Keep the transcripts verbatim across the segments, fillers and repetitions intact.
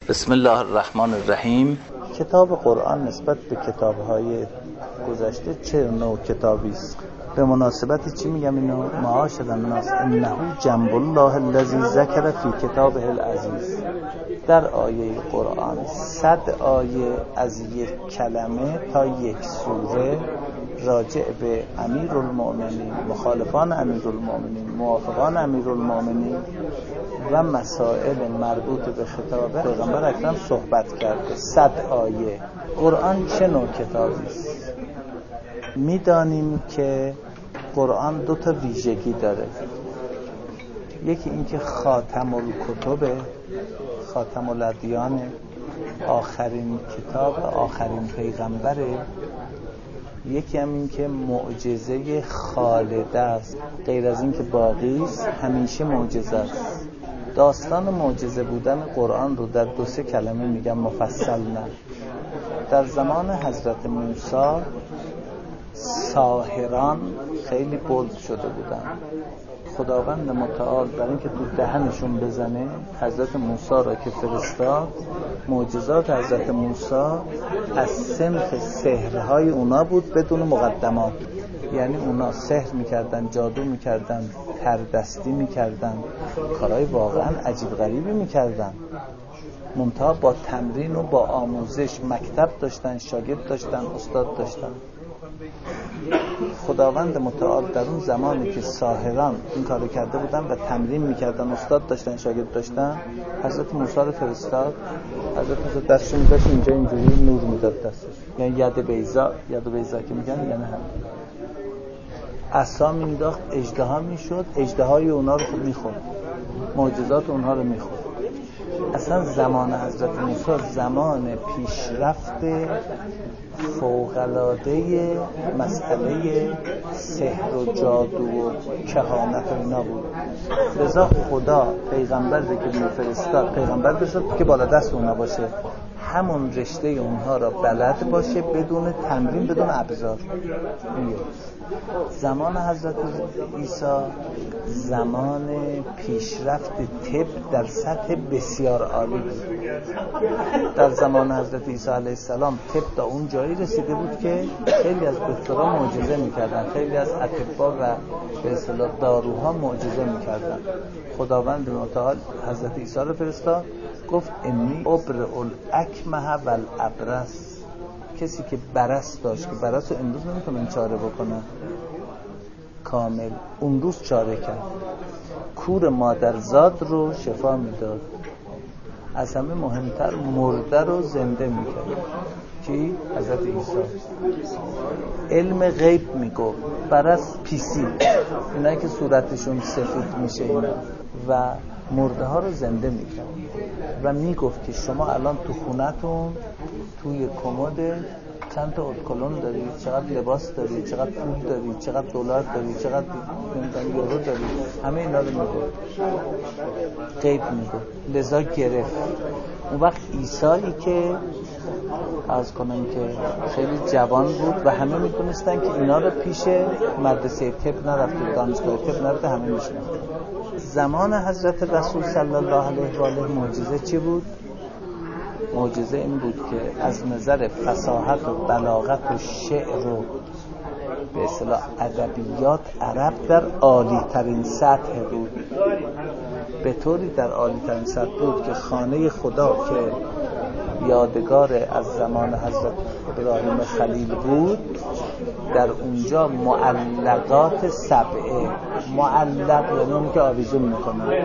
بسم الله الرحمن الرحیم. کتاب قرآن نسبت به کتاب‌های گذشته چه نوع کتابی است؟ به مناسبت چی میگم اینو؟ معاشر الناس انه جنب الله الذی ذکر فی کتابه العزیز. در آیه قرآن صد آیه از یک کلمه تا یک سوره راجع به امیرالمؤمنین، مخالفان امیرالمؤمنین، موافقان امیرالمؤمنین و مسائل مربوط به خطاب پیغمبر اکرم صحبت کرده. صد آیه. قرآن چه نوع کتابی است؟ میدانیم که قرآن دو تا ویژگی داره. یکی اینکه خاتم الکتب، خاتم الادیان، آخرین کتاب، آخرین پیغمبره. یکی هم این که معجزه خالده است، غیر از این که باقی است همیشه معجزه است. داستان معجزه بودن قرآن رو در دو سه کلمه میگم مفصل نه. در زمان حضرت موسی ساحران خیلی بولد شده بودن. خداوند متعال برای اینکه تو دهنشون بزنه حضرت موسی را که فرستاد، معجزات حضرت موسی از صنف سحرهای اونا بود بدون مقدمات. یعنی اونا سحر میکردن، جادو میکردن، تردستی میکردن، کارهای واقعا عجیب غریبی میکردن. منتها با تمرین و با آموزش، مکتب داشتن، شاگرد داشتن، استاد داشتن. خداوند متعال در اون زمانی که ساحران این کارو کرده بودن و تمرین میکردن، استاد داشتن، شاگرد داشتن، حضرت موسی رو فرستاد. حضرت موسی دستشون داشت اینجا اینجوری نور میداد دستش، یعنی ید بیضا، ید بیضا که میگن یعنی هم عصا مینداخت، اژدها میشد، اژدهای اونا رو خود میخورد، معجزات اونها رو میخورد. اصلا زمان حضرت موسی زمان پیشرفت فوق‌العاده مسئله سحر و جادو و کهانت و اینا بود. لذا خدا پیغمبر رو که میفرستاد، پیغمبر بشد که بالا دست اونا باشه، همون رشته اونها را بلد باشه بدون تمرین، بدون ابزار. زمان حضرت عیسی زمان پیشرفت طب در سطح بسیار عالی بود. در زمان حضرت عیسی علیه السلام طب تا اون جایی رسیده بود که خیلی از دکترها معجزه میکردن، خیلی از اطباء و به اصطلاح داروها معجزه میکردن. خداوند متعال حضرت عیسی رو فرستاد، گفت انی ابرئ الاکمه والابرص. کسی که برص داشت، که برص رو امروز نمیتونن چاره بکنن کامل، اون روز چاره کرد. کور مادرزاد رو شفا میداد. از همه مهمتر مرده رو زنده میکرد. کی؟ حضرت عیسی. علم غیب میگو، برص پیسی، اینایی که صورتشون سفید میشه اینا، و مرده ها رو زنده میکرد و میگفت که شما الان تو خونتون توی کمد چند تا ادکلون داری، چقدر لباس داری، چقدر پول داری، چقدر دلار داری، چقدر یورو داری، همه اینا رو میگفت، غیب میگفت. لذا گرفت. اون وقت عیسی که عرض کنم که خیلی جوان بود و همه میدونستن که اینا رو پیش مدرسه طب نرفته، دانشگاه طب نرفته، همه میشنن. زمان حضرت رسول صلی الله علیه و آله معجزه چی بود؟ معجزه این بود که از نظر فصاحت و بلاغت و شعر و به اصطلاح ادبیات عرب در عالی ترین سطح بود. به طوری در عالی ترین سطح بود که خانه خدا که یادگار از زمان حضرت ابراهیم خلیل بود، در اونجا معلقات سبعه، معلق یعنی اون که آویزون میکنه،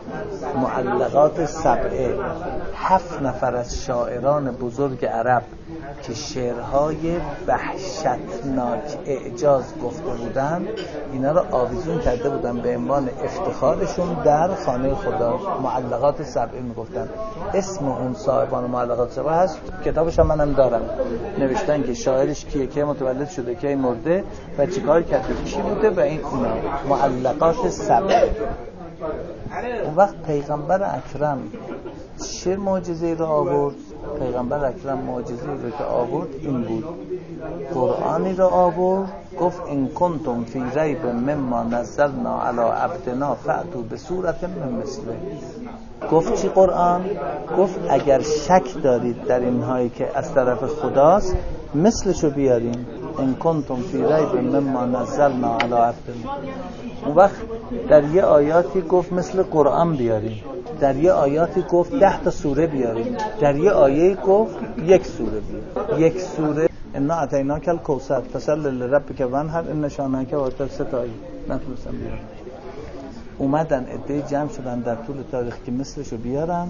معلقات سبعه، هفت نفر از شاعران بزرگ عرب که شعرهای وحشتناک اعجاز گفته بودن، اینا رو آویزون کرده بودن به عنوان افتخارشون در خانه خدا. معلقات سبعه میگفتن. اسم اون صاحبان معلقات سبعه هست، کتابش هم منم دارم، نوشتن که شاعرش کیه، که متولد شده، که مرده و چیکار کرده، کی بوده و این اونا معلقات سبعه. اون وقت پیغمبر اکرم چه معجزه‌ای رو آورد؟ پیغمبر اکرم معجزه‌ای رو که آورد این بود، قرآنی رو آورد، گفت این کنتم فی ریب مما نزلنا علی عبدنا فأتوا بسورة من مثله. گفت چی قرآن؟ گفت اگر شک دارید در اینهایی که از طرف خداست مثلشو بیاریم. این کنتم فی ریب مما نزلنا علی عبدنا. اون وقت در یه آیاتی گفت مثل قرآن بیاریم، در یه آیاتی گفت ده تا سوره بیاریم، در یه آیه گفت یک سوره بیاریم. یک سوره انا اعطیناک الکوثر فصل لربک وانحر ان شانئک هو الابتر، سه تا آیه نتونستم بیارم. اومدن عده جمع شدن در طول تاریخ که مثلشو بیارن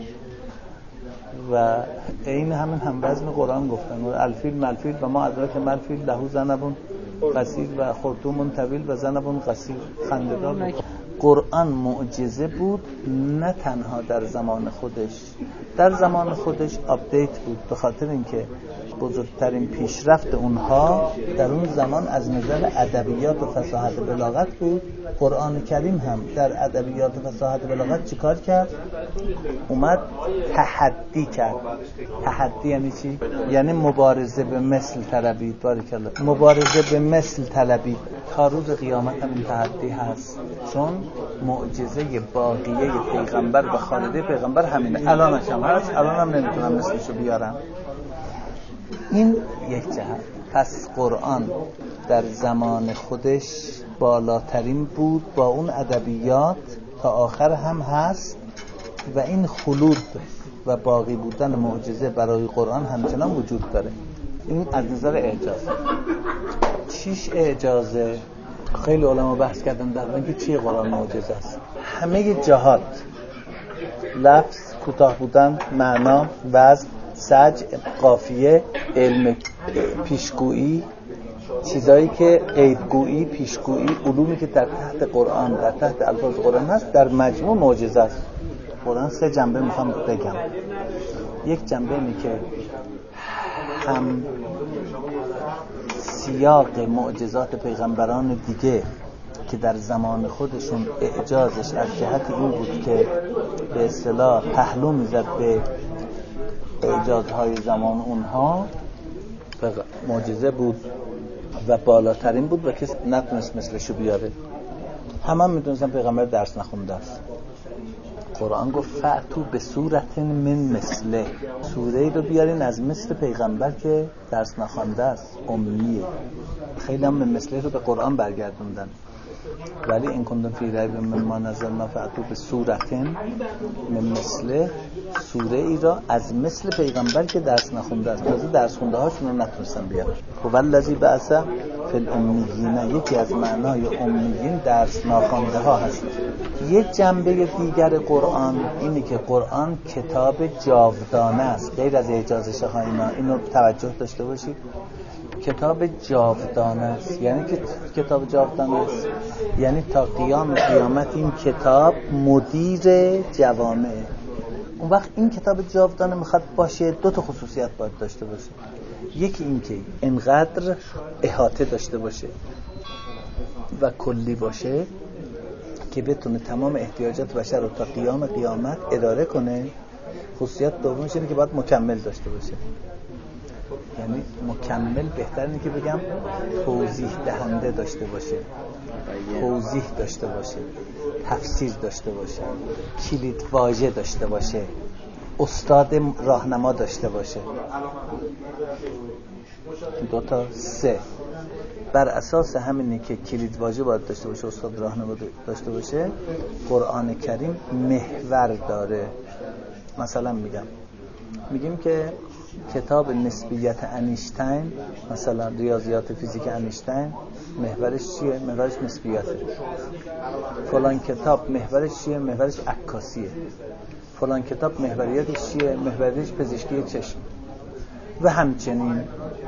و این همین هم وزن قرآن گفتن الفیل ملفیل و ما ادراک ملفیل له ذنب قصیر و خرطوم طویل و ذنب قصیر. خنده‌دار بود. قرآن معجزه بود، نه تنها در زمان خودش، در زمان خودش آپدیت بود، به خاطر اینکه بزرگترین پیشرفت اونها در اون زمان از نظر ادبیات و فصاحت بلاغت بود. قرآن کریم هم در ادبیات و فصاحت بلاغت چیکار کرد؟ اومد تحدی کرد. تحدی یعنی چی؟ یعنی مبارزه به مثل طلبید. بارک الله. مبارزه به مثل طلبید. تا روز قیامت هم این تحدی هست، چون معجزه باقیه پیغمبر و خالده پیغمبر همینه. الانش هم هست، الان هم نمیتونم مثلشو بیارم. این یک جهت. پس قرآن در زمان خودش بالاترین بود با اون ادبیات، تا آخر هم هست و این خلود و باقی بودن معجزه برای قرآن همچنان وجود داره. این از نظر اعجاز. چیش اعجازه؟ خیلی علما بحث کردن در اینکه چی قرآن معجزه است. همه جهات، لفظ، کوتاه بودن، معنا، وزن، سجع، قافیه، علم پیشگویی، چیزایی که غیبگویی، پیشگویی، علومی که در تحت قرآن، در تحت الفاظ قرآن هست، در مجموع معجزه است. قرآن سه جنبه میخوام بگم. یک جنبه اینه که هم سیاق معجزات پیغمبران دیگه که در زمان خودشون اعجازش از جهت این بود که به اصطلاح پهلو میزد به اعجازهای زمان اونها، معجزه بود و بالاترین بود و کسی نتونست مثلشو بیاره. همه هم میدونستن پیغمبر درس نخونده است. قرآن گفت فأتوا بسورة من مثله، سوره رو بیارین از مثل پیغمبر که درس نخونده است، امیه. خیلی هم من مثله رو به قرآن برگردوندن. ولی این کنتم فی ریب مما نزلنا فأتوا بسورة من مثله، سوره ای را از مثل پیغمبر که درس نخونده است. تازه درس خونده هاشون رو نتونستن بیارن. هو الذی بعث فی الامیین، یکی از معنای امیین درس ناخوانده ها هست. یک جنبه دیگر قرآن اینه که قرآن کتاب جاودانه است، غیر از اعجاز شهاینا. اینو توجه داشته باشید، کتاب جاودانه است. یعنی که کتاب جاودانه است یعنی تا قیام قیامت این کتاب مدیر جوامع. اون وقت این کتاب جاودانه میخواد باشه، دو تا خصوصیت باید داشته باشه. یکی این که اینقدر احاطه داشته باشه و کلی باشه که بتونه تمام احتیاجات بشر رو تا قیام قیامت اداره کنه. خصوصیت دومش اینه که باید مکمل داشته باشه. یعنی مکمل بهتر اینه که بگم توضیح دهنده داشته باشه، توضیح داشته باشه، تفسیر داشته باشه، کلید واژه داشته باشه، استاد راهنما داشته باشه. دو تا سه. بر اساس همینه که کلید واژه باید داشته باشه، استاد راهنما داشته باشه. قرآن کریم محور داره. مثلا میگم میگیم که کتاب نسبیت انیشتین، مثلا ریاضیات فیزیک انیشتین، محورش چیه؟ محورش نسبیته. فلان کتاب محورش چیه؟ محورش عکاسیه. فلان کتاب محوریتش چیه؟ محوریتش پزشکی چشم. و همچنین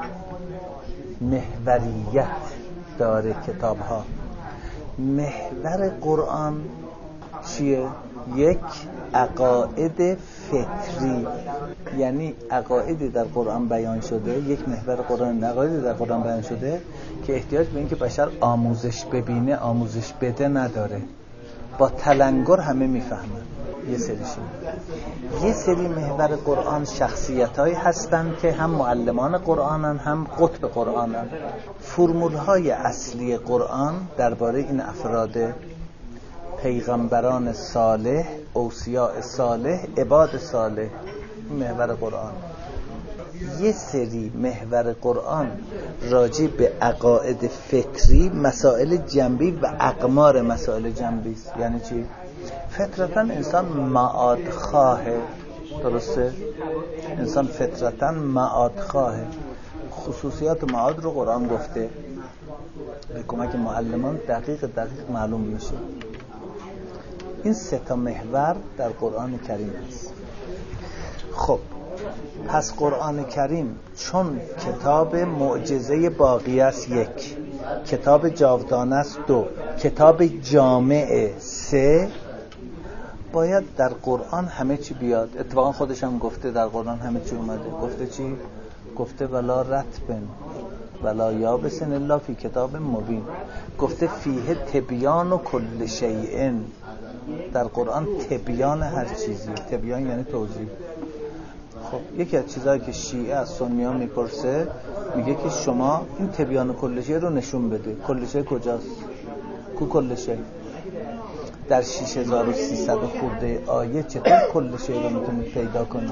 محوریت داره کتاب ها. محور قرآن چیه؟ یک، عقاید فطری، یعنی عقایدی در قرآن بیان شده. یک محور قرآن عقایدی در قرآن بیان شده که احتیاج به این که بشر آموزش ببینه، آموزش بده نداره. با تلنگر همه میفهمن. یه سریشون. یه سری محور قرآن شخصیت‌هایی هستن که هم معلمان قرآنن هم قطب قرآنن. فرمول‌های اصلی قرآن درباره این افراد پیغمبران صالح، اوصیاء صالح، عباد صالح، محور قرآن. یه سری محور قرآن راجع به عقاید فکری، مسائل جنبی و اقمار مسائل جنبی است. یعنی چی؟ فطرتاً انسان معاد خواهه، درسته؟ انسان فطرتاً معاد خواهه. خصوصیات معاد رو قرآن گفته، به کمک معلمان دقیق دقیق معلوم میشه. این سه تا محور در قرآن کریم است. خب پس قرآن کریم چون کتاب معجزه باقی است یک، کتاب جاودانه است دو، کتاب جامع سه، باید در قرآن همه چی بیاد. اتفاقا خودش هم گفته در قرآن همه چی اومده. گفته چی؟ گفته ولا رطبن ولا یابسن الا فی کتاب مبین. گفته فیه تبیان و کل شیء. در قرآن تبیان هر چیزی. تبیان یعنی توضیح. خب یکی از چیزایی که شیعه از سنی‌ها میپرسه، میگه که شما این تبیان کل شیء رو نشون بده. کل شیء کجاست؟ کو کل شیء؟ در شش هزار و سیصد خورده آیه چطور کل شیء رو میتونید پیدا کنید؟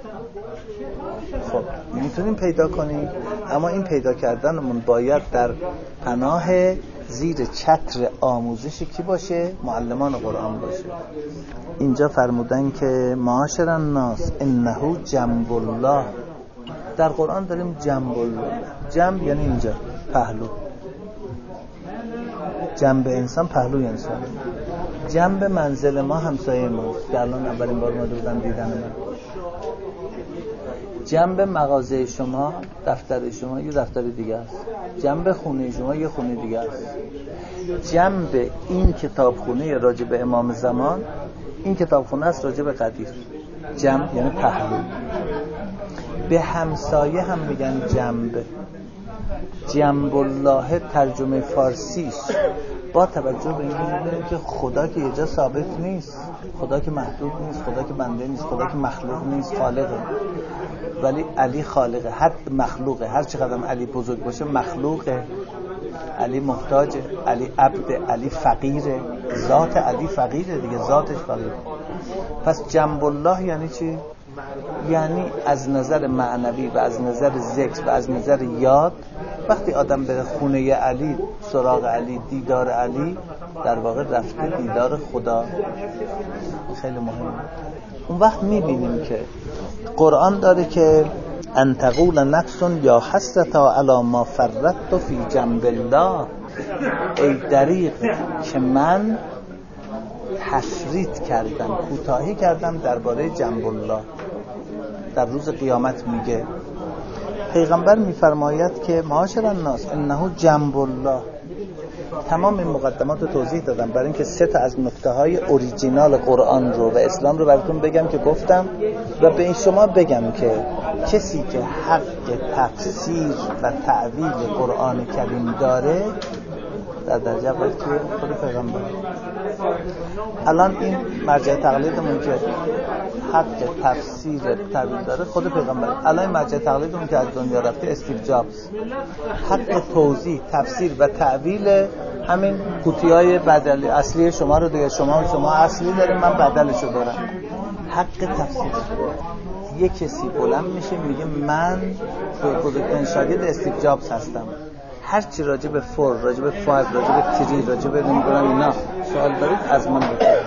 خب میتونیم پیدا کنیم، اما این پیدا کردنمون باید در پناه زیر چتر آموزش کی باشه؟ معلمان قرآن باشه. اینجا فرمودن که معاشر الناس انه جنب الله. در قرآن داریم جنب الله. جنب یعنی اینجا پهلو. جنب انسان پهلوی انسان. جنب منزل ما همسایه ماست که الان اولین بار ما بودن دیدن من. جنب مغازه شما، دفتر شما یه دفتر دیگه است. جنب خونه شما یه خونه دیگه است. جنب این کتابخونه راجع به امام زمان، این کتابخونه است راجع به قدیر. جنب یعنی پهلو. به همسایه هم میگن جنب. جنب الله ترجمه فارسیش با توجه به اینکه می‌دونیم که خدا که یه جا ثابت نیست، خدا که محدود نیست، خدا که بنده نیست، خدا که مخلوق نیست، خالقه. ولی علی خالقه. هر مخلوقه، هر چقدر علی بزرگ باشه مخلوقه. علی محتاجه، علی عبد، علی فقیره. ذات علی فقیره دیگه، ذاتش فقیره. پس جنب الله یعنی چی؟ یعنی از نظر معنوی و از نظر ذکر و از نظر یاد، وقتی آدم بره خونه علی، سراغ علی، دیدار علی، در واقع رفته دیدار خدا. خیلی مهمه. اون وقت میبینیم که قرآن داره که ان تقول نفس یا حسرتا علی ما فرطت فی جنب الله. ای دریغ که من تفرید کردم، کوتاهی کردم درباره جنب الله. در روز قیامت میگه، پیغمبر میفرماید که معاشر الناس انه جنب الله. تمام این مقدمات رو توضیح دادم برای اینکه سه تا از نکته های اوریجینال قرآن رو و اسلام رو براتون بگم که گفتم، و به این شما بگم که کسی که حق تفسیر و تعویل قرآن کریم داره در درجه اول که خود پیغمبر. الان این مرجع تقلیدمون که حق تفسیر تعویل داره خود پیغمبر. الان این مرجع تقلیدمون که از دنیا رفته استیو جابز. حق توضیح، تفسیر و تعویل همین قوطی‌های بدلی اصلی شما رو دیگه. شما شما اصلی داریم، من بدلشو دارم. حق تفسیر. یک کسی بلند میشه میگه من بزرگترین شاگرد استیو جابز هستم، هر چی راجع به فور، راجع به فایو، راجع به تری، راجع به نمیدونم اینا سوال دارید از من بپرسید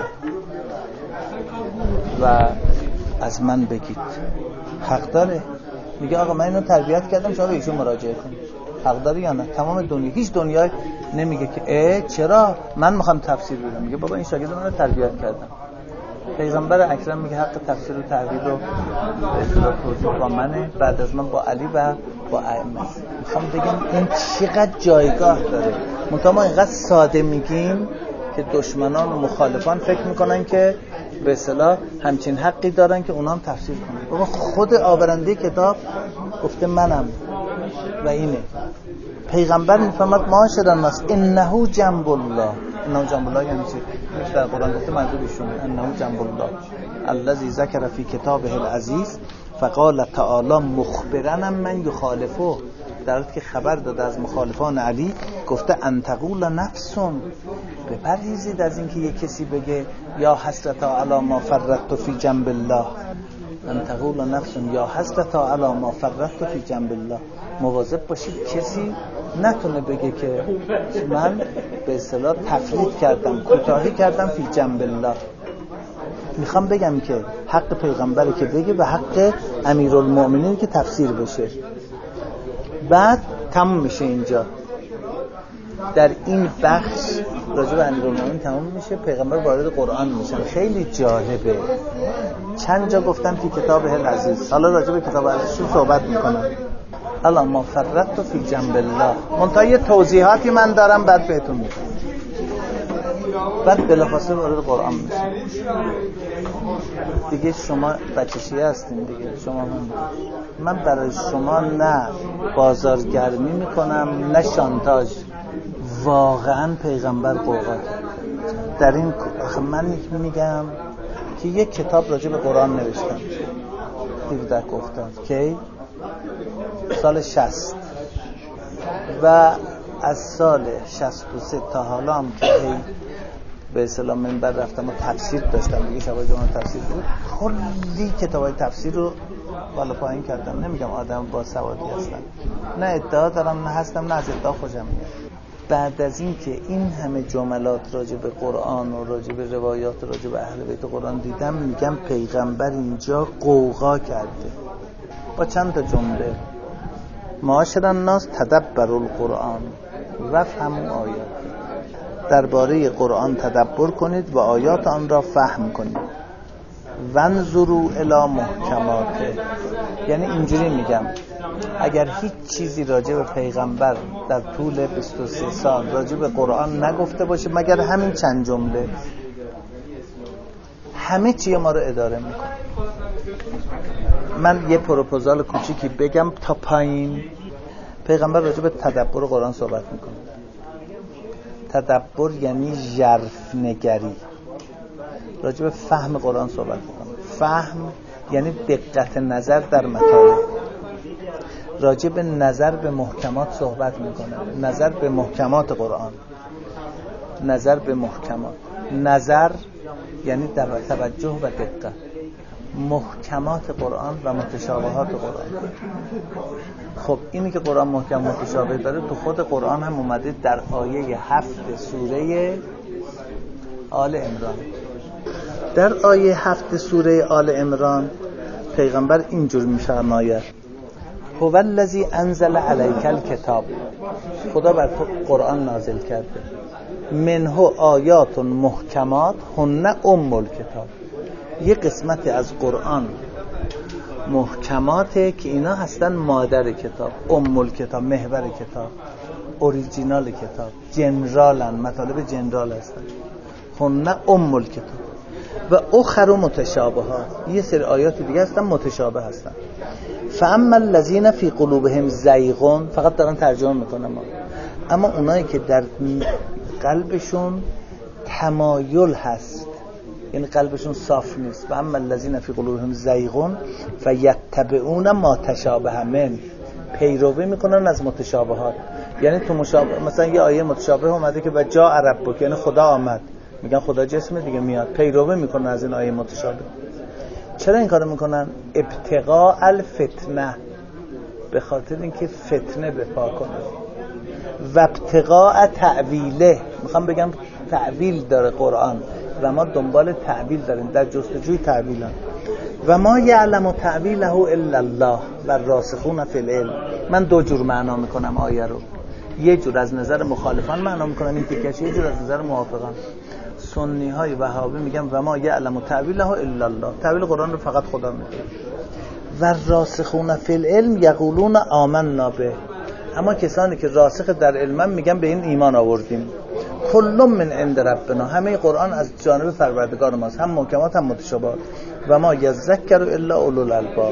و از من بگید. حق داره. میگه آقا من اینو تربیت کردم، شما به ایشون مراجعه کنید. حق داره یا نه؟ تمام دنیا، هیچ دنیای نمیگه که اه چرا من میخوام تفسیر بدم. میگه بابا این شاگرد منو تربیت کردم. پیغمبر اکرم میگه حق تفسیر و تعبیر رو به اصطلاح توضیح با منه، بعد از من با علی و با ائمه. میخوام بگم این چقدر جایگاه داره. منتها ما اینقدر ساده میگیم که دشمنان و مخالفان فکر میکنن که به اصطلاح همچین حقی دارن که اونا هم تفسیر کنن. بابا خود آورنده کتاب گفته منم و اینه. پیغمبر میفرماد معاشر الناس انه جنب الله. انه جنب الله یعنی چی؟ یک در قرآن گفته منظور ایشون انه جنب الله الذی ذکر فی کتابه العزیز فقال تعالی مخبرا من یخالفه، در حالی که خبر داده از مخالفان علی گفته ان تقول نفس، بپرهیزید از اینکه یک کسی بگه یا حسرت علی ما فرطت فی جنب الله، ان تقول نفس یا حسرت علی ما فرطت فی جنب الله، مواظب باشید کسی نتونه بگه که من به اصطلاح تفرید کردم، کوتاهی کردم فی جنب الله. میخوام بگم که حق پیغمبره که بگه و حق امیرالمؤمنین که تفسیر بشه. بعد تموم میشه اینجا، در این بخش راجع به امیرالمؤمنین تموم میشه، پیغمبر وارد قرآن میشن. خیلی جالبه، چند جا گفتم که کتاب العزیز، حالا راجع به کتاب العزیز صحبت میکنم. الا ما فرطت فی جنب الله، منتها یه توضیحاتی من دارم بعد بهتون میگم. بعد بلافاصله وارد قرآن میشه. دیگه شما بچه شیعه هستین دیگه، شما من من برای شما نه بازارگرمی میکنم نه شانتاژ. واقعا پیغمبر قوقا در این. من میگم که یک کتاب راجع به قرآن نوشتم هفده گفتم که سال شصت و از سال شصت و سه تا حالا هم که به اصطلاح منبر رفتم و تفسیر داشتم دیگه، شبای جمعه تفسیر بود، کلی کتابای تفسیر رو بالا پایین کردم. نمیگم آدم با سوادی هستم، نه ادعا دارم، نه هستم، نه از ادعا خوشم میاد. بعد از این که این همه جملات راجع به قرآن و راجع به روایات راجع به اهل بیت قرآن دیدم، میگم پیغمبر اینجا قوقا کرده با چند تا جمله: معاشر الناس تدبروا القرآن و فهموا آیات، درباره قرآن تدبر کنید و آیات آن را فهم کنید. وانظروا الی محکماته، یعنی اینجوری میگم اگر هیچ چیزی راجع به پیغمبر در طول بیست و سه سال راجع به قرآن نگفته باشه مگر همین چند جمله، همه چیه ما رو اداره میکنه. من یه پروپوزال کوچیکی بگم تا پایین. پیغمبر راجع به تدبر قرآن صحبت میکنه. تدبر یعنی ژرف نگری، راجع به فهم قرآن صحبت میکنه. فهم یعنی دقت نظر در مطالب. راجع به نظر به محکمات صحبت میکنه، نظر به محکمات قرآن، نظر به محکمات. نظر یعنی توجه و دقت. محکمات قرآن و متشابهات قرآن. خب اینی که قرآن محکم متشابه داره تو خود قرآن هم اومده در آیه هفت سوره آل عمران. در آیه هفت سوره آل عمران پیغمبر اینجور می‌فرماید: هو الذی انزل علیک الکتاب، خدا بر تو قرآن نازل کرده، منه آیات محکمات هن ام الکتاب، یه قسمتی از قرآن محکماته که اینا هستن مادر کتاب، ام الکتاب، محور کتاب، اوریجینال کتاب، جنرالن، مطالب جنرال هستن، هن ام الکتاب. و اخر متشابهات، یه سری آیات دیگه هستن متشابه هستن. فاما الذین فی قلوبهم زیغ، فقط دارن ترجمه میکنم، اما اونایی که در قلبشون تمایل هست، یعنی قلبشون صاف نیست، و اما الذین فی قلوبهم زیغ فیتبعون ما تشابه من، پیروی میکنن از متشابهات. یعنی تو مشابه، مثلا یه آیه متشابه اومده که و جاء ربک، یعنی خدا آمد، میگن خدا جسم دیگه میاد، پیروی میکنن از این آیه متشابه. چرا این کارو میکنن؟ ابتغاء الفتنه، به خاطر اینکه فتنه بپا کنن. و ابتغاء تعویله، میخوام بگم تعویل داره قرآن و ما دنبال تعویل داریم، در جستجوی تعویلن. و ما یعلم تعویله الا الله و راسخون فی العلم. من دو جور معنا میکنم آیه رو، یه جور از نظر مخالفان معنا میکنم این تیکش، یه جور از نظر موافقان. سنی های وهابی میگن و ما یعلم تعویله الا الله، تعویل قرآن رو فقط خدا میدونه. و راسخون فی العلم یقولون آمنا به، اما کسانی که راسخ در علم میگن به این ایمان آوردیم. کل من عند ربنا، همه قرآن از جانب پروردگار ماست، هم محکمات هم متشابهات. و ما یذکر الا اولو الالباب،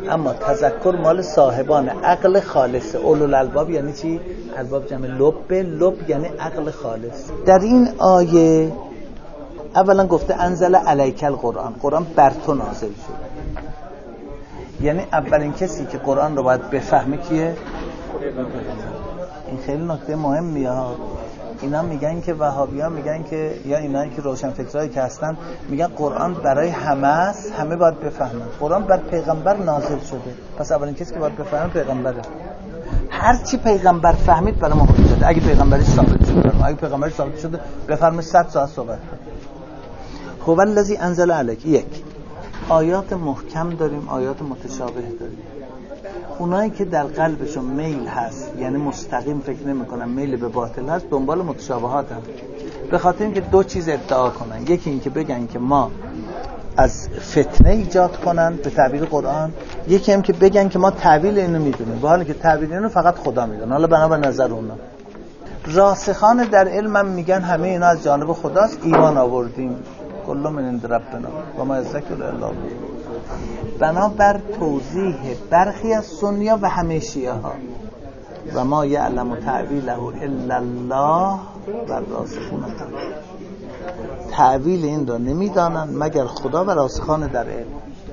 اما تذکر مال صاحبان عقل خالص. اولوالالباب یعنی چی؟ الباب جمع لب، لب یعنی عقل خالص. در این آیه اولا گفته انزل علیک القرآن، قرآن بر تو نازل شد. یعنی اولین کسی که قرآن رو باید بفهمه کیه؟ این خیلی نکته مهمیه ها. اینا میگن که وهابی‌ها میگن که یا اینایی که روشنفکرایی که هستن میگن قرآن برای همه است، همه باید بفهمن. قرآن بر پیغمبر نازل شده، پس اولین کسی که باید بفهمه پیغمبره. هر چی پیغمبر فهمید برای ما حجته. اگه پیغمبرش ثابت شده، اگه پیغمبرش ثابت شده بفرمایید صد ساعت صحبت کنه. هو الذی انزل علیک. یک، آیات محکم داریم، آیات متشابه داریم. اونایی که در قلبشون میل هست، یعنی مستقیم فکر نمی‌کنن، میل به باطل هست، دنبال متشابهات هم. به خاطر اینکه دو چیز ادعا کنن، یکی این که بگن که ما از فتنه ایجاد کنن به تعبیر قرآن، یکی هم که بگن که ما تعبیر اینو میدونیم، به حالی که تعبیر اینو فقط خدا میدونه. حالا بنابر نظر اونا. راسخان در علم هم میگن همه اینا از جانب خداست، ایمان آوردیم، کل من عند ربنا و ما یذکر الا الله. بنابر توضیح برخی از سنی‌ها و همه شیعه ها و ما یعلم تعویله الا الله و راسخون، تعویل این را نمیدانند مگر خدا و راسخان در علم.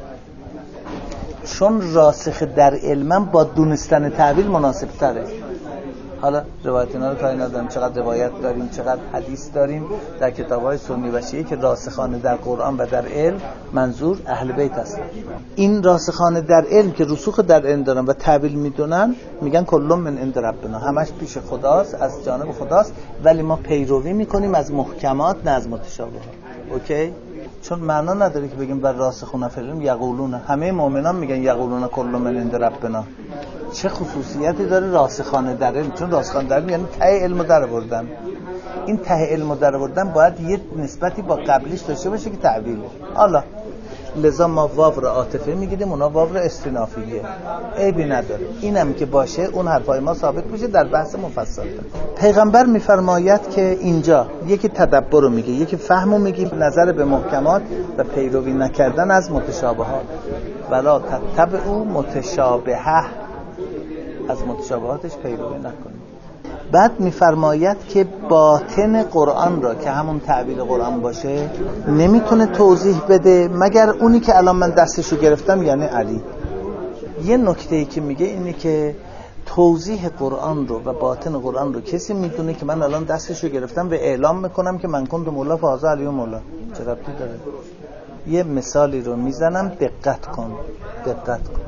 چون راسخ در علم با دونستن تعویل مناسب تره. حالا روایت اینا رو کاری ندارم، چقدر روایت داریم، چقدر حدیث داریم در کتاب‌های سنی و شیعی که راسخان در قرآن و در علم منظور اهل بیت هستن. این راسخان در علم که رسوخ در علم دارن و تعویل میدونن میگن کلم من عند ربنا، همش پیش خداست، از جانب خداست، ولی ما پیروی میکنیم از محکمات نه از متشابهات. اوکی؟ چون معنا نداره که بگیم بر راسخون فی العلم یقولون، همه مؤمنان میگن یقولون کل من عند ربنا. چه خصوصیتی داره راسخان در علم؟ چون راسخان در علم یعنی ته علمو در آوردن. این ته علمو در آوردن باید یه نسبتی با قبلیش داشته باشه که تعبیره. حالا لذا ما واو را عاطفه میگیریم، اونا واو را استینافیه، عیبی نداره. اینم که باشه اون حرفای ما ثابت میشه در بحث مفصل. پیغمبر میفرماید که اینجا یکی تدبر رو میگه، یکی فهم رو میگه، نظر به محکمات و پیروی نکردن از متشابهات. ولا تتبعوا متشابهه، از متشابهاتش پیروی نکنید. بعد میفرماید که باطن قرآن را که همون تعبیر قرآن باشه نمیتونه توضیح بده مگر اونی که الان من دستشو گرفتم، یعنی علی. یه نکته‌ای که میگه اینه که توضیح قرآن رو و باطن قرآن رو کسی میدونه که من الان دستشو گرفتم و اعلام میکنم که من کنت مولا فاضل علی و مولا. چه ربطی داره؟ یه مثالی رو میزنم، دقت کن دقت کن.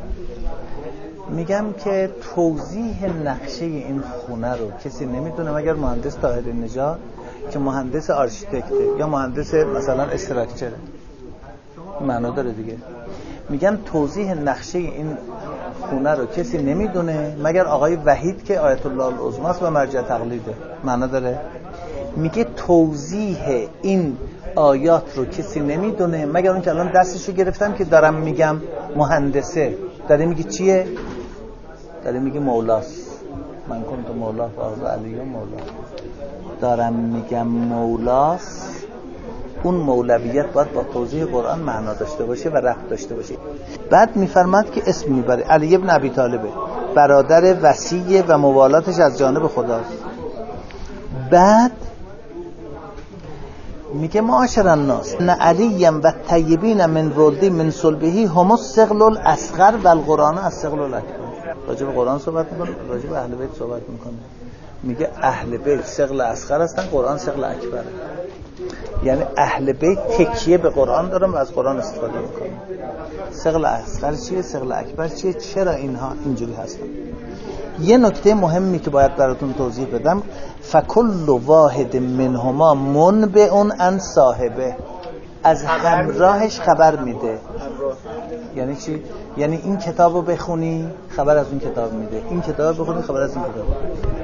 میگم که توضیح نقشه این خونه رو کسی نمیدونه مگر مهندس طاهر نژاد که مهندس آرشیتکته یا مهندس مثلا استراکچره. معنا داره دیگه. میگم توضیح نقشه این خونه رو کسی نمیدونه مگر آقای وحید که آیت الله العظمی است و مرجع تقلیده. معنا داره. میگه توضیح این آیات رو کسی نمیدونه مگر اون که الان دستشو گرفتم که دارم میگم مهندسه. داره میگه چیه؟ داره میگه مولاست. من کنت مولا فاز علی و مولا. دارم میگم مولاست. اون مولویت باید با توضیح قرآن معنا داشته باشه و ربط داشته باشه. بعد میفرماد که اسم میبره علی ابن ابی طالبه، برادر وصی و موالاتش از جانب خداست. بعد میگه معاشر الناس ان علی و طیبین من ولدی من صلبه هم الثقل الاصغر و القرآن الثقل الاکبر. راجع به قرآن صحبت میکنه، راجع به اهل بیت صحبت میکنه. میگه اهل بیت ثقل اصغر هستن، قرآن ثقل اکبره. یعنی اهل بیت تکیه به قرآن دارن و از قرآن استفاده میکنن. ثقل اصغر چیه؟ ثقل اکبر چیه؟ چرا اینها اینجوری هستن؟ یه نکته مهمی که باید براتون توضیح بدم، فکل واحد منهما منبع عن صاحبه، از همراهش خبر میده. یعنی چی؟ یعنی این کتابو بخونی خبر از اون کتاب میده، این کتابو بخونی خبر از این کتاب میده.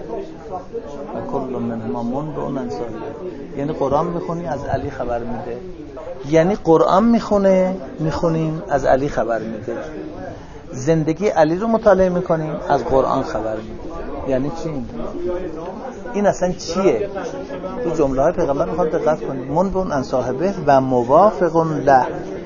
کل منهما منبع عن صاحبه، یعنی قرآن میخونی از علی خبر میده. یعنی قرآن میخونه میخونیم از علی خبر میده. زندگی علی رو مطالعه میکنیم از قرآن خبر میده. یعنی چی؟ این اصلا چیه؟ تو جمله های پیغمبر میخواد دقت کنید. منبع عن صاحبه و موافق له.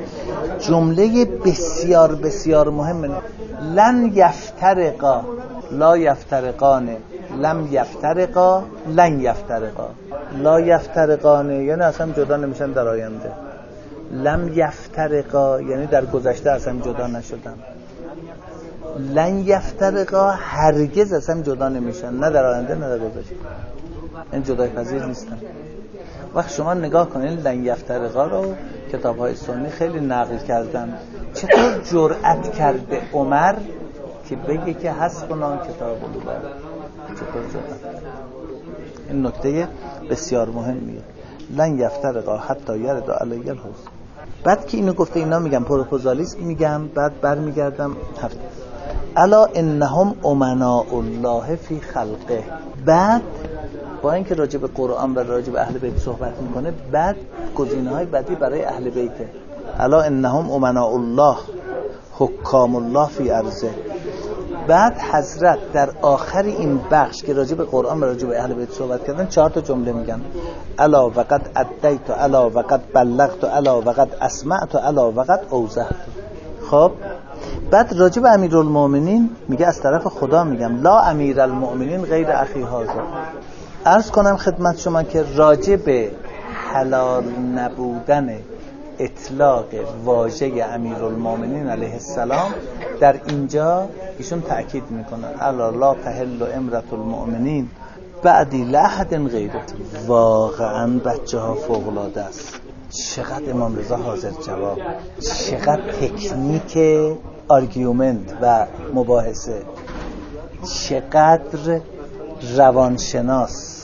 جمله بسیار بسیار مهمه. لن یفترقا، لا یفترقانه، لم یفترقا، لن یفترقا. لا یفترقانه یعنی اصلا جدا نمیشن در آینده. لم یفترقا یعنی در گذشته اصلا جدا نشدن. لن یفترقا هرگز اصلا جدا نمیشن، نه در آینده نه در گذشته، این جدای پذیر نیستن. وقت شما نگاه کنید لن یفترقا رو کتاب‌های سنی خیلی نقل کردن. چطور جرأت کرده عمر که بگه که حسبنا کتاب الله؟ چطور جرأت؟ این نکته بسیار مهمیه. لن یفترقا حتی یرد علی الحوض. بعد که اینو گفته اینا میگم پروپوزالیسم میگم، بعد برمیگردم هفته الا انهم امناء الله فی خلقه. بعد با اینکه راجع به قرآن و راجع به اهل بیت صحبت میکنه، بعد گزینه‌های بعدی برای اهل بیته. الا انهم امناء الله حکام الله فی ارضه. بعد حضرت در آخر این بخش که راجع به قرآن و راجع به اهل بیت صحبت کردن چهار تا جمله میگن. الا وقد ادیت، الا وقد بلغت، الا وقد اسمعت، الا وقد اوضحت. خب بعد راجع به امیرالمومنین میگه از طرف خدا میگم لا امیرالمومنین غیر اخی هذا. عرض کنم خدمت شما که راجع به حلال نبودن اطلاق واژه امیرالمومنین علیه السلام در اینجا ایشون تأکید میکنن الا لا تحل امرأة المؤمنین بعدی لأحد غیرت. واقعا بچه ها فوق العاده است. چقدر امام رضا حاضر جواب، چقدر تکنیک آرگومنت و مباحثه، چقدر روانشناس،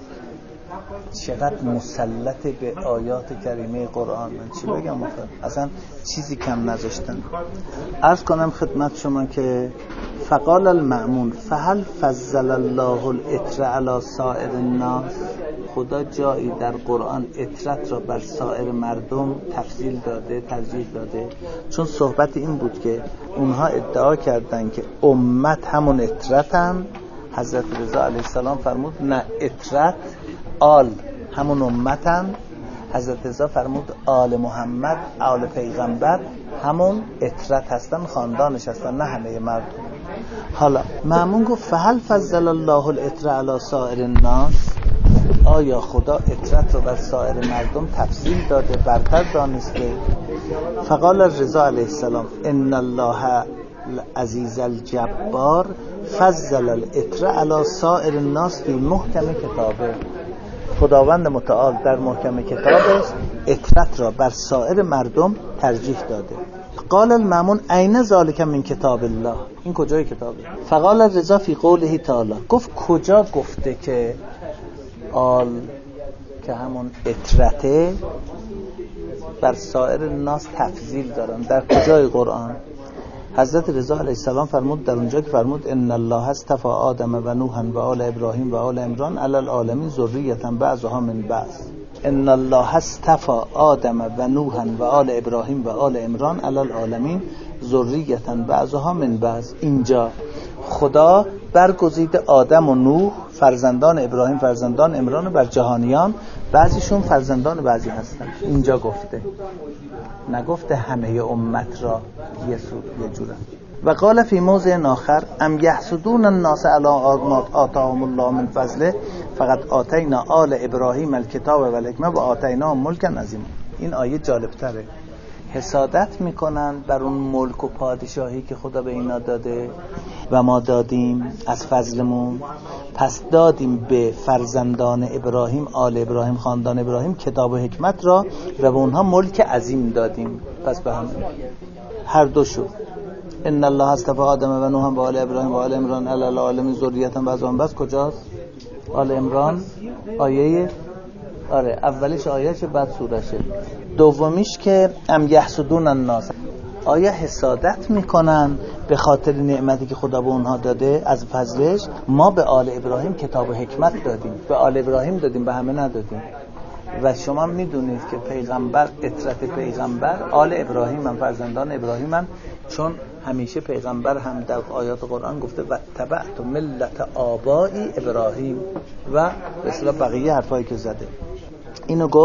چقدر مسلط به آیات کریمه قرآن. من چی بگم مفرد؟ اصلا چیزی کم نذاشتن. عرض کنم خدمت شما که فقال المأمون فهل فضل الله العطر علی سائر الناس. خدا جایی در قرآن عطرت را بر سایر مردم تفضیل داده، ترجیح داده. چون صحبت این بود که اونها ادعا کردن که امت همون عطرتن. حضرت رضا علیه السلام فرمود نه، عطرت آل همون امتن. حضرت رضا فرمود آل محمد، آل پیغمبر همون عطرت هستن، خاندانش هستن، نه همه مردم. حالا مأمون گفت فهل فضل الله العطر علی سائر الناس. آیا خدا عطرت رو بر سایر مردم تفضیل داده، برتر دانسته؟ فقال رضا علیه السلام ان الله العزیز الجبار فضل العطر علی سائر الناس فی محکم کتابه. خداوند متعال در محکم کتابش عطرت را بر سایر مردم ترجیح داده. قال المأمون عین ذالک من کتاب الله. این کجای کتابه؟ فقال رضا فی قوله تعالی. گفت کجا گفته که آل که همون عطرته بر سایر الناس تفضیل دارن؟ در کجای قرآن؟ حضرت رضا علیه السلام فرمود در اونجا که فرمود ان الله اصطفى آدم و نوحا و آل ابراهیم و آل عمران علی العالمین ذریة بعضها من بعض. ان الله اصطفى آدم و نوحا و آل ابراهیم و آل عمران علی العالمین ذریة بعضها من بعض. اینجا خدا برگزیده آدم و نوح فرزندان ابراهیم فرزندان عمران بر جهانیان، بعضیشون فرزندان بعضی هستن. اینجا گفته، نگفته همه امت را یه سو یه جوره. و قال فی موضع آخر ام یحسدون الناس علی ما آتاهم الله من فضله فقد آتینا آل ابراهیم الکتاب و الحکمه و آتینا ملکا عظیما. این آیه جالب تره. حسادت میکنن بر اون ملک و پادشاهی که خدا به اینا داده و ما دادیم از فضلمون. پس دادیم به فرزندان ابراهیم، آل ابراهیم، خاندان ابراهیم کتاب و حکمت را و به اونها ملک عظیم دادیم. پس به هم هر دو شد. ان الله اصطفى آدم و نوح و آل ابراهیم و آل عمران علی العالمین ذریة بعضهم بعض. کجاست؟ آل عمران آیه، آره اولیش آیهشه بعد سورشه. دومیش که ام یحسدون الناس. آیا حسادت میکنن به خاطر نعمتی که خدا به اونها داده از فضلش؟ ما به آل ابراهیم کتاب و حکمت دادیم، به آل ابراهیم دادیم، به همه ندادیم. و شما میدونید که پیغمبر، عطرت پیغمبر آل ابراهیم هم، فرزندان ابراهیم هم، چون همیشه پیغمبر هم در آیات قرآن گفته و تبعت ملت آبائی ابراهیم و به اصطلاح بقیه حرفایی که زده. اینو گفت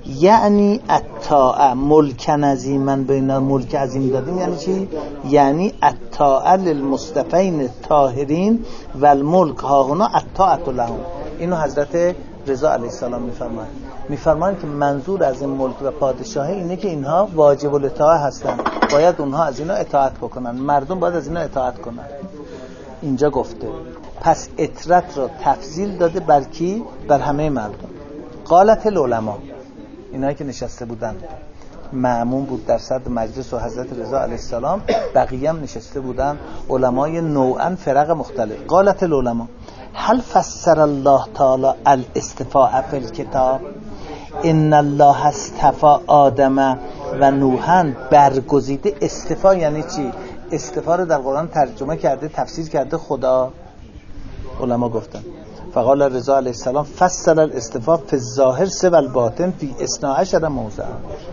یعنی الطاعه ملکن عظیما، بین ملک عظیم دادیم یعنی چی؟ یعنی الطاعه للمصطفین الطاهرین و الملک ها هنا الطاعه لهم. اینو حضرت رضا علیه السلام میفرمایند. میفرمایند که منظور از این ملک و پادشاهی اینه که اینها واجب الاطاعه هستند، باید اونها از اینا اطاعت بکنن، مردم باید از اینا اطاعت کنن. اینجا گفته پس اطرت را تفضیل داده بر کی؟ بر همه مردم. قالت العلماء، اینایی که نشسته بودن، معمون بود در صدر مجلس و حضرت رضا علیه السلام، بقیه هم نشسته بودن، علمای نوعا فرق مختلف. قالت العلماء هل فسر الله تعالی الاستفاء فی الکتاب؟ ان الله اصطفى آدم و نوحا. برگزیده استفا یعنی چی؟ استفا رو در قرآن ترجمه کرده، تفسیر کرده خدا. علما گفتن فقال رضا علیه السلام فصل الاستفاء فی الظاهر سوى الباطن فی اثنا عشر موضع.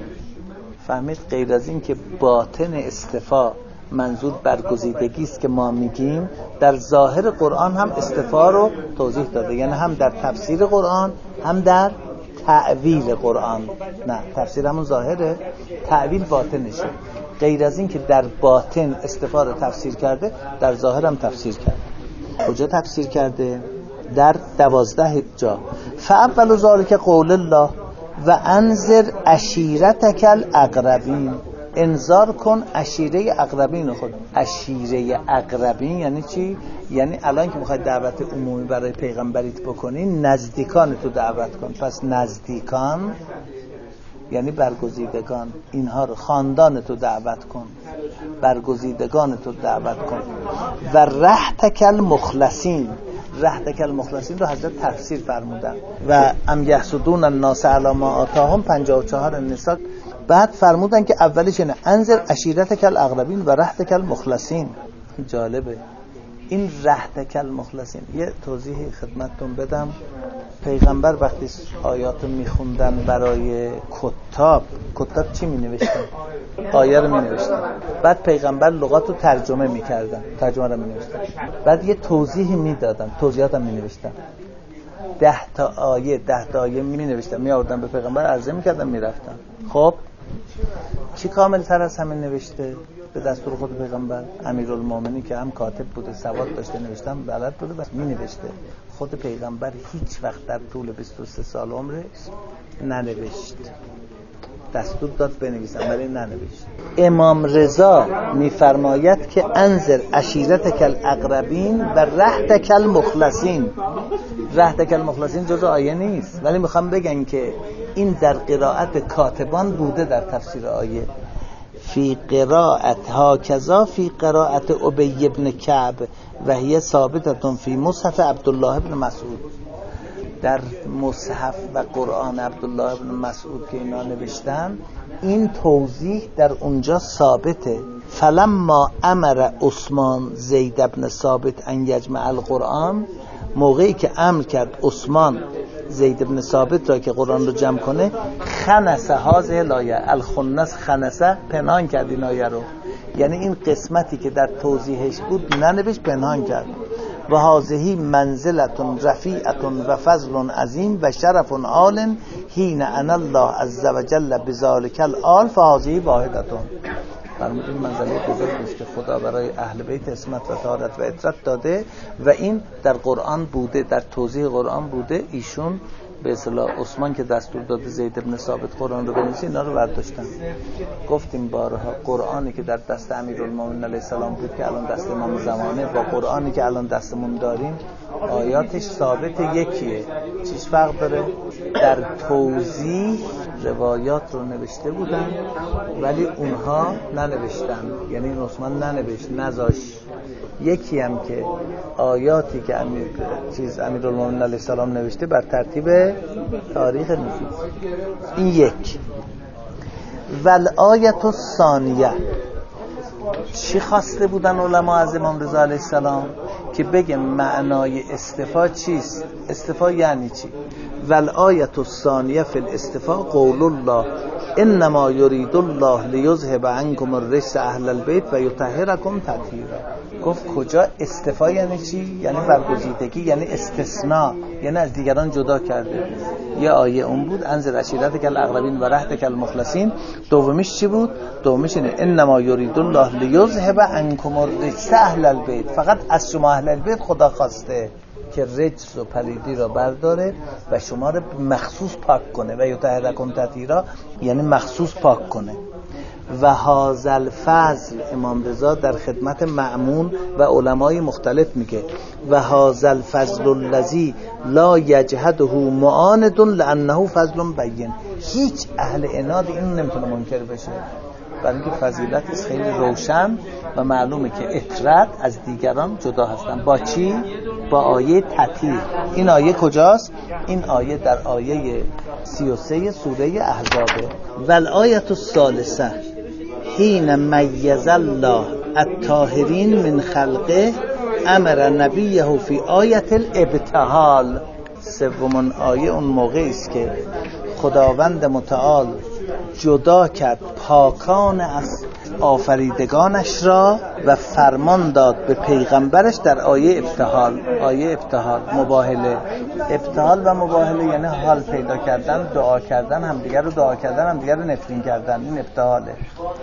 فهمید غیر از این که باطن استفا منظور برگزیدگی است که ما میگیم، در ظاهر قرآن هم استفا رو توضیح داده، یعنی هم در تفسیر قرآن هم در تعویل قرآن. نه تفسیر همون ظاهره، تعویل باطنشه. غیر از این که در باطن استفا رو تفسیر کرده، در ظاهر هم تفسیر کرده. کجا تفسیر کرده؟ در دوازده جا. فاول ذلک قول الله و انذر عشیرتک الاقربین. انذار کن عشیره اقربین خود. عشیره اقربین یعنی چی؟ یعنی الان که میخوای دعوت عمومی برای پیغمبریت بکنی، نزدیکان تو دعوت کن. پس نزدیکان یعنی برگزیدگان، اینها رو خاندان تو دعوت کن، برگزیدگان تو دعوت کن. و رحتک المخلصین، رحتک المخلصین رو حضرت تفسیر فرمودن. و ام یحسدون الناس علی ما آتاهم پنجاه و چهار نساء. بعد فرمودن که اولش اینه انذر عشیرتک الاقربین و رحتک المخلصین. جالبه این رحتک المخلصین. یه توضیح خدمتتون بدم. پیغمبر وقتی آیات میخوندن برای کتاب، کتاب چی می نوشتن؟ آیه رو می نوشتن. بعد پیغمبر لغات رو ترجمه میکردن، ترجمه رو می نوشتن. بعد یه توضیح میدادن، توضیحات هم می نوشتن. ده تا آیه ده تا آیه می نوشتن، می آوردن به پیغمبر، عرضه میکردن، میرفتن. خب چی کامل تر از همین نوشته به دستور خود پیغمبر؟ امیرالمومنین که هم کاتب بوده، سواد داشته، نوشتن بلد بوده، بس می نوشته. خود پیغمبر هیچ وقت در طول بیست و سه سال عمرش ننوشت. دستور داد بنویسن ولی ننوشت. امام رضا میفرماید که انذر عشیرتک الاقربین و رحتک المخلصین. رحتک المخلصین جزء آیه نیست، ولی میخوام بگن که این در قرائت کاتبان بوده در تفسیر آیه. فی قرائت هاکذا فی قرائت ابی بن کعب و هی ثابتتون فی مصحف عبدالله بن مسعود. در مصحف و قرآن عبدالله بن مسعود که اینا نوشتن، این توضیح در اونجا ثابته. فلما امر عثمان زید بن ثابت ان یجمع القرآن، موقعی که امر کرد عثمان زید بن ثابت را که قرآن رو جمع کنه، خنسه هازه الایه، الخنس خنسه، پنهان کرد این آیه رو. یعنی این قسمتی که در توضیحش بود ننوشت، پنهان کرد. و هذه منزلتون رفیعتون و فضل عظیم و شرف عال حین انا الله عز وجل بذالک الآل فهذه واحدتون. فرمودیم منزله بزرگی است که خدا برای اهل بیت عصمت و طهارت و عترت داده و این در قرآن بوده، در توضیح قرآن بوده. ایشون به اصطلاح عثمان که دستور داده زید بن ثابت قرآن رو بنویسه، اینا رو برداشتن. گفتیم بارها قرآنی که در دست امیرالمومنین علیه السلام بود که الان دست امام زمانه، با قرآنی که الان دستمون داریم آیاتش ثابت یکیه. چیش فرق داره؟ در توضیح روایات رو نوشته بودن ولی اونها ننوشتن، یعنی این عثمان ننوشت، نذاش. یکی هم که آیاتی که امیر چیز امیرالمومنین علیه السلام نوشته بر ترتیب تاریخ نزول. این یک. والآیت الثانیه، چی خواسته بودن علما از امام رضا علیه السلام؟ که بگه معنای استفا چیست، استفا یعنی چی. والآیت الثانیه فی الاستفا قول الله انما یرید الله لیذهب عنکم الرجس اهل البیت و یطهرکم تطهیرا. گفت کجا؟ استفا یعنی چی؟ یعنی برگزیدگی، یعنی استثناء، یعنی از دیگران جدا کرده. یه آیه اون بود انذر عشیرتک الاقربین و رحمتک المخلصین. دومیش چی بود؟ دومیش اینه انما یرید الله لیذهب عنکم الرجس اهل البیت. فقط از شما اهل البیت خدا خواسته که رجس و پلیدی را برداره و شما را مخصوص پاک کنه. و یطهرکم تطهیرا یعنی مخصوص پاک کنه. و هذا الفضل، امام رضا در خدمت مأمون و علمای مختلف میگه و هذا الفضل الذی لا یجحده معاند لانه فضل بین. هیچ اهل عناد این نمیتونه منکر بشه، برای اینکه فضیلت است خیلی روشن و معلومه که اطرت از دیگران جدا هستن. با چی؟ با آیه تطهیر. این آیه کجاست؟ این آیه در آیه سی و سه سوره احزابه. والآیه الثالثه حین میز الله الطاهرین من خلقه امر نبیه فی آیت الابتهال. سومین آیه اون موقعی است که خداوند متعال جدا کرد پاکان از آفریدگانش را و فرمان داد به پیغمبرش در آیه ابتهال. آیه ابتهال مباهله. ابتهال و مباهله یعنی حال پیدا کردن، دعا کردن، همدیگر رو دعا کردن، همدیگر رو نفرین کردن. این ابتهاله.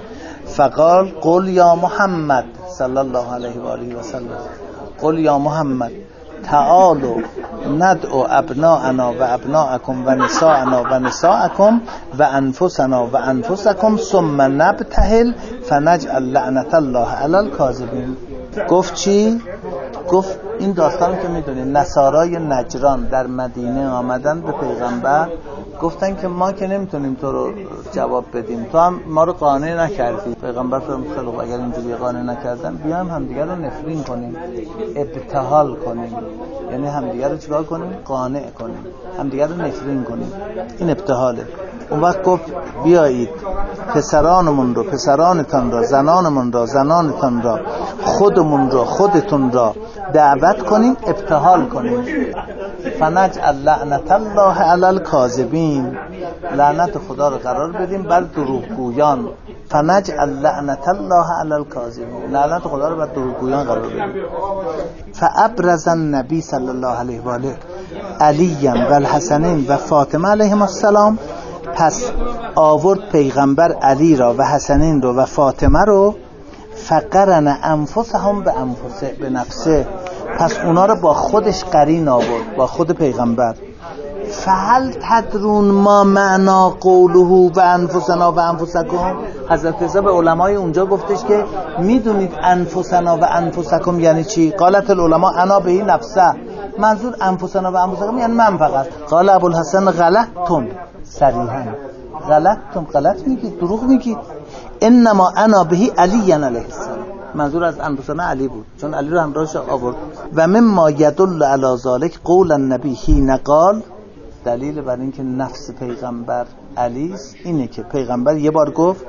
فقال قل یا محمد صلی الله علیه و آله و سلم، قل یا محمد تعالوا ندعو ابناءنا و ابناءکم و نساءنا و نساءکم و انفسنا و انفسکم ثم نبتهل فنجعل لعنت الله علی الکاذبین. گفت چی؟ گفت این داستان که میدونید نصارای نجران در مدینه آمدن به پیغمبر گفتن که ما که نمیتونیم تو رو جواب بدیم، تو هم ما رو قانع نکردی. پیغمبر فرمود خیلی خوب، اگر اینجوری قانع نکردن بیایم همدیگر رو نفرین کنیم، ابتهال کنیم، یعنی همدیگر رو چیکار کنیم؟ قانع کنیم، همدیگر رو نفرین کنیم. این ابتهاله. اون وقت گفت بیایید پسرانمون رو پسرانتان را، زنانمون را زنانتان را، خودمون را خودتون را دعوت کنیم، ابتهال کنیم. فنجعل لعنت الله علی الکاذبین، لعنت خدا رو قرار بدیم بر دروغگویان. فنجعل لعنت الله علی الکاذبین، لعنت خدا رو بر دروغگویان قرار بدیم. فابرز النبی صلی الله علیه و آله علی و الحسنین و فاطمه علیهم السلام. پس آورد پیغمبر علی را و حسنین رو و فاطمه رو. فقرن انفسهم به انفسه به نفسه، پس اونا رو با خودش قرین آورد، با خود پیغمبر. فهل تدرون ما معنا قوله و انفسنا و انفسکم. حضرت رضا به علمای اونجا گفتش که میدونید انفسنا و انفسکم یعنی چی؟ قالت العلماء انا بهی نفسه. منظور انفسنا و انفسکم یعنی من فقط. قال ابوالحسن غلطتم، صریحا غلطتم، غلط میگید، دروغ میگید. انما انا بهی علی علیه السلام، منظور از انفسنا علی بود، چون علی رو همراهش آورد. و مما یدل علی ذلک قول النبی حین قال، دلیل بر اینکه نفس پیغمبر علی است اینه که پیغمبر یه بار گفت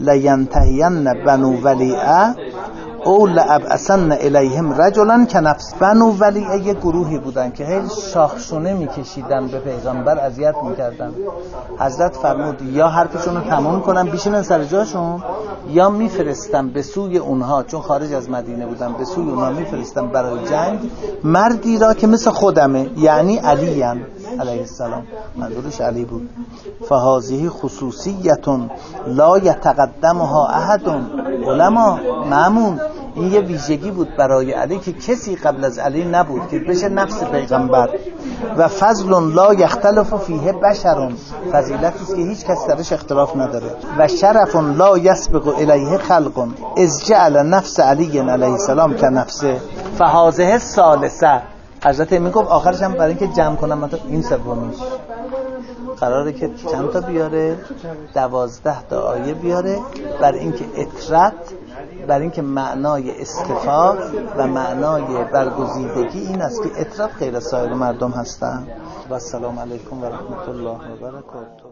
لینتهین بنو ولیعه او لابعثن الیهم رجلا کنفس. بنو ولیعه یه گروهی بودن که خیلی شاخشونه میکشیدن به پیغمبر، اذیت میکردن. حضرت فرمود یا حرفشون رو تمام کنن بشینن سر جاشون، یا میفرستم به سوی اونها، چون خارج از مدینه بودن، به سوی اونها میفرستم برای جنگ مردی را که مثل خودمه، یعنی علی علیه السلام، منظورش علی بود. فهذه خصوصیت لا یتقدمها احد. علما مأمون، این یه ویژگی بود برای علی که کسی قبل از علی نبود که بشه نفس پیغمبر. و فضل لا یختلف فیه بشر، فضیلتی است که هیچ کس درش اختلاف نداره. و شرف لا یسبق الیه خلق اذ جعل نفس علی علیه السلام کنفسه. فهذه الثالثه. حضرت می گفت آخرش هم برای اینکه جمع کنم مثلا این سومیش قراره که چند تا بیاره؟ دوازده تا آیه بیاره، برای اینکه اطرت، برای اینکه معنای استفاق و معنای برگزیدگی این است که اطرت غیر از سایر مردم هستن. و السلام علیکم و رحمت الله و برکاته.